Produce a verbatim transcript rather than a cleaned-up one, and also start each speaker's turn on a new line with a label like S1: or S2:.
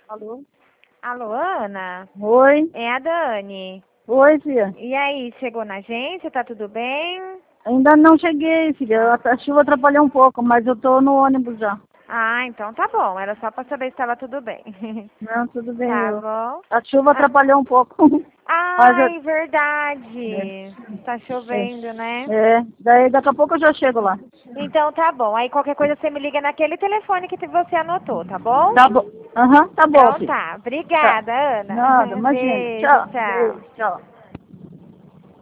S1: Alô?
S2: Alô, Ana?
S1: Oi?
S2: É a Dani.
S1: Oi, filha.
S2: E aí, chegou na agência? Tá tudo bem?
S1: Ainda não cheguei, filha. A a chuva atrapalhou um pouco, mas eu tô no ônibus já.
S2: Ah, então tá bom. Era só pra saber se estava tudo bem.
S1: Não, tudo bem.
S2: Tá
S1: Eu...
S2: bom.
S1: A chuva
S2: Ah,
S1: atrapalhou um pouco. Mas eu...
S2: ai, verdade. Tá chovendo, né?
S1: É, é. Daí daqui a pouco eu já chego lá.
S2: Então tá bom. Aí qualquer coisa você me liga naquele telefone que você anotou, tá bom?
S1: Tá bom. Aham, tá bom,
S2: Então
S1: filha.
S2: tá.
S1: Tá.
S2: Obrigada, Ana.
S1: Nada, imagina.
S2: Beijo,
S1: Tchau.
S2: tchau.
S1: Beijo, tchau.